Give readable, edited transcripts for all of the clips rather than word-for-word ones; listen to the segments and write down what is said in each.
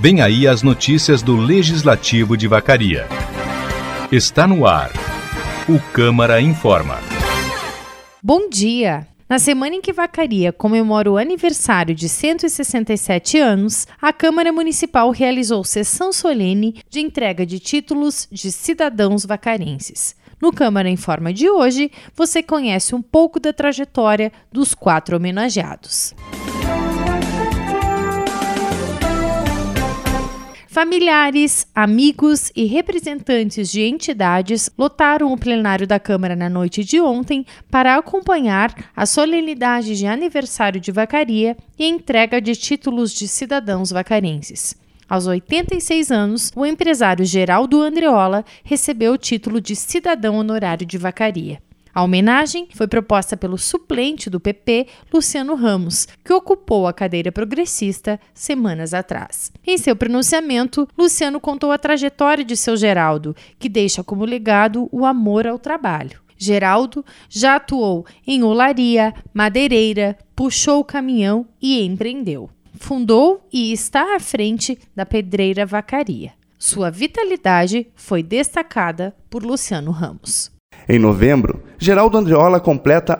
Vem aí as notícias do Legislativo de Vacaria. Está no ar. O Câmara Informa. Bom dia! Na semana em que Vacaria comemora o aniversário de 167 anos, a Câmara Municipal realizou sessão solene de entrega de títulos de cidadãos vacarenses. No Câmara Informa de hoje, você conhece um pouco da trajetória dos 4 homenageados. Familiares, amigos e representantes de entidades lotaram o plenário da Câmara na noite de ontem para acompanhar a solenidade de aniversário de Vacaria e a entrega de títulos de cidadãos vacarenses. Aos 86 anos, o empresário Geraldo Andreola recebeu o título de cidadão honorário de Vacaria. A homenagem foi proposta pelo suplente do PP, Luciano Ramos, que ocupou a cadeira progressista semanas atrás. Em seu pronunciamento, Luciano contou a trajetória de seu Geraldo, que deixa como legado o amor ao trabalho. Geraldo já atuou em olaria, madeireira, puxou o caminhão e empreendeu. Fundou e está à frente da Pedreira Vacaria. Sua vitalidade foi destacada por Luciano Ramos. Em novembro, Geraldo Andreola completa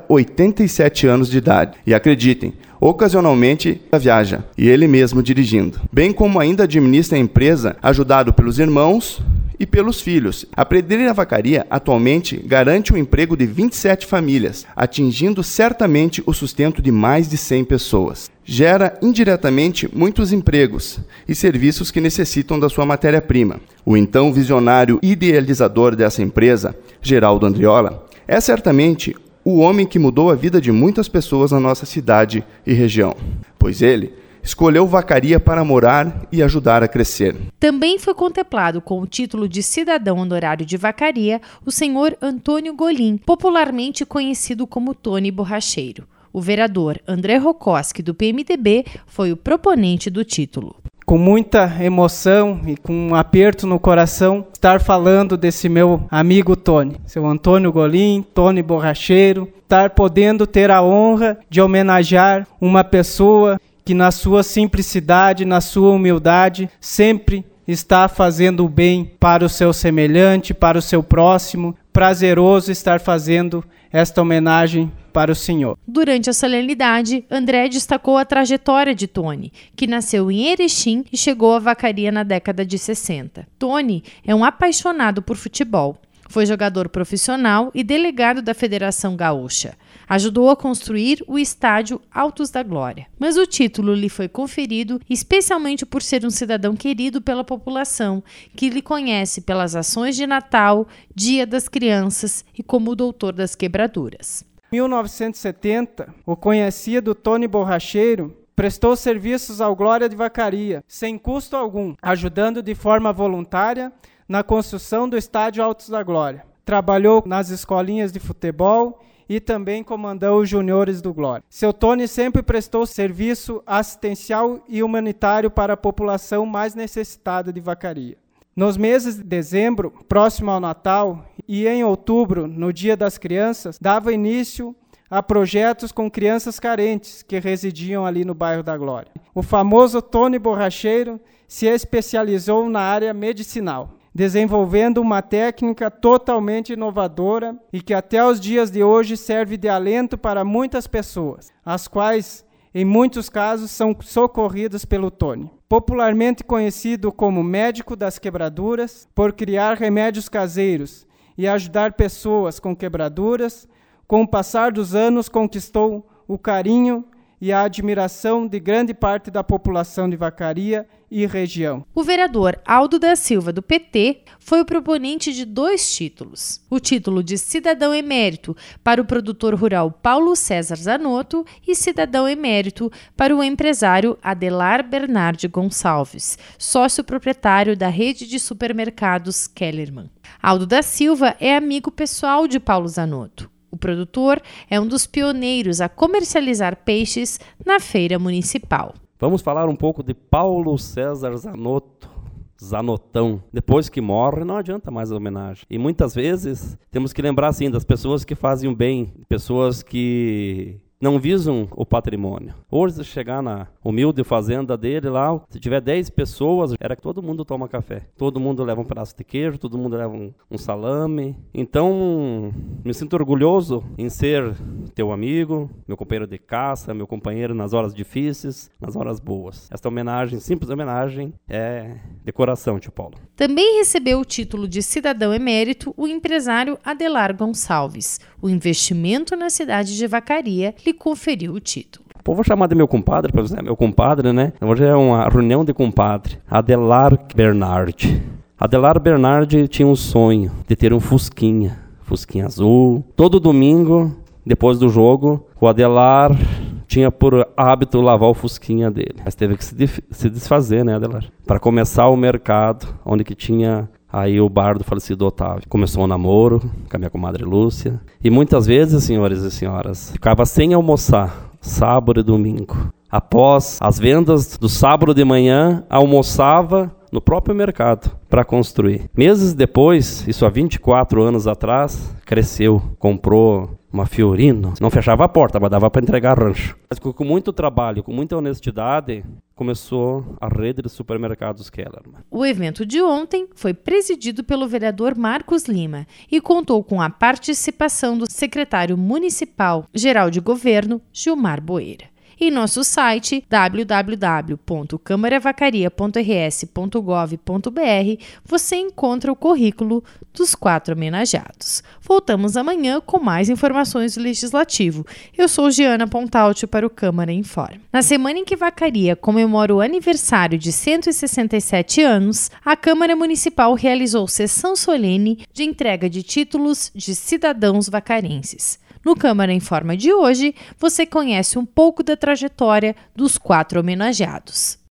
87 anos de idade. E acreditem, ocasionalmente viaja, e ele mesmo dirigindo. Bem como ainda administra a empresa, ajudado pelos irmãos e pelos filhos. A Pedreira Vacaria atualmente garante o emprego de 27 famílias, atingindo certamente o sustento de mais de 100 pessoas. Gera indiretamente muitos empregos e serviços que necessitam da sua matéria-prima. O então visionário idealizador dessa empresa, Geraldo Andreola, é certamente o homem que mudou a vida de muitas pessoas na nossa cidade e região, pois ele escolheu Vacaria para morar e ajudar a crescer. Também foi contemplado com o título de cidadão honorário de Vacaria o senhor Antônio Golim, popularmente conhecido como Tony Borracheiro. O vereador André Rokoski, do PMDB, foi o proponente do título. Com muita emoção e com um aperto no coração, estar falando desse meu amigo Tony, seu Antônio Golim, Tony Borracheiro, estar podendo ter a honra de homenagear uma pessoa que na sua simplicidade, na sua humildade, sempre está fazendo o bem para o seu semelhante, para o seu próximo. Prazeroso estar fazendo esta homenagem para o senhor. Durante a solenidade, André destacou a trajetória de Tony, que nasceu em Erechim e chegou a Vacaria na década de 60. Tony é um apaixonado por futebol. Foi jogador profissional e delegado da Federação Gaúcha. Ajudou a construir o estádio Altos da Glória. Mas o título lhe foi conferido especialmente por ser um cidadão querido pela população, que lhe conhece pelas ações de Natal, Dia das Crianças e como o doutor das quebraduras. Em 1970, o conhecido Tony Borracheiro prestou serviços ao Glória de Vacaria, sem custo algum, ajudando de forma voluntária na construção do estádio Altos da Glória. Trabalhou nas escolinhas de futebol e também comandou os juniores do Glória. Seu Tony sempre prestou serviço assistencial e humanitário para a população mais necessitada de Vacaria. Nos meses de dezembro, próximo ao Natal, e em outubro, no Dia das Crianças, dava início a projetos com crianças carentes que residiam ali no bairro da Glória. O famoso Tony Borracheiro se especializou na área medicinal, desenvolvendo uma técnica totalmente inovadora e que até os dias de hoje serve de alento para muitas pessoas, as quais, em muitos casos, são socorridas pelo Tony. Popularmente conhecido como médico das quebraduras, por criar remédios caseiros e ajudar pessoas com quebraduras, com o passar dos anos conquistou o carinho e a admiração de grande parte da população de Vacaria e região. O vereador Aldo da Silva, do PT, foi o proponente de 2 títulos. O título de cidadão emérito para o produtor rural Paulo César Zanotto e cidadão emérito para o empresário Adelar Bernardi Gonçalves, sócio proprietário da rede de supermercados Kellerman. Aldo da Silva é amigo pessoal de Paulo Zanotto. O produtor é um dos pioneiros a comercializar peixes na feira municipal. Vamos falar um pouco de Paulo César Zanotto, Zanotão. Depois que morre, não adianta mais a homenagem. E muitas vezes temos que lembrar assim, das pessoas que fazem o bem, pessoas que não visam o patrimônio. Hoje, se chegar na humilde fazenda dele lá, se tiver 10 pessoas, era que todo mundo toma café. Todo mundo leva um pedaço de queijo, todo mundo leva um salame. Então, me sinto orgulhoso em ser teu amigo, meu companheiro de caça, meu companheiro nas horas difíceis, nas horas boas. Esta homenagem, simples homenagem, é de coração, tio Paulo. Também recebeu o título de cidadão emérito o empresário Adelar Gonçalves. O investimento na cidade de Vacaria lhe conferiu o título. Pô, vou chamar de meu compadre, para você é meu compadre, né? Hoje é uma reunião de compadre. Adelar Bernardi. Adelar Bernardi tinha um sonho de ter um Fusquinha azul. Todo domingo, depois do jogo, o Adelar tinha por hábito lavar o Fusquinha dele. Mas teve que se desfazer, né, Adelar? Para começar o mercado, onde que tinha aí o bar do falecido Otávio. Começou um namoro com a minha comadre Lúcia. E muitas vezes, senhores e senhoras, ficava sem almoçar, sábado e domingo. Após as vendas do sábado de manhã, almoçava no próprio mercado para construir. Meses depois, isso há 24 anos atrás, cresceu, comprou uma Fiorino. Não fechava a porta, mas dava para entregar rancho. Mas com muito trabalho, com muita honestidade, começou a rede de supermercados Kellerman. O evento de ontem foi presidido pelo vereador Marcos Lima e contou com a participação do secretário municipal geral de governo, Gilmar Boeira. Em nosso site www.câmaravacaria.rs.gov.br você encontra o currículo dos 4 homenageados. Voltamos amanhã com mais informações do Legislativo. Eu sou Giana Pontalti para o Câmara Informa. Na semana em que Vacaria comemora o aniversário de 167 anos, a Câmara Municipal realizou sessão solene de entrega de títulos de cidadãos vacarenses. No Câmara Informa de hoje, você conhece um pouco da trajetória dos 4 homenageados.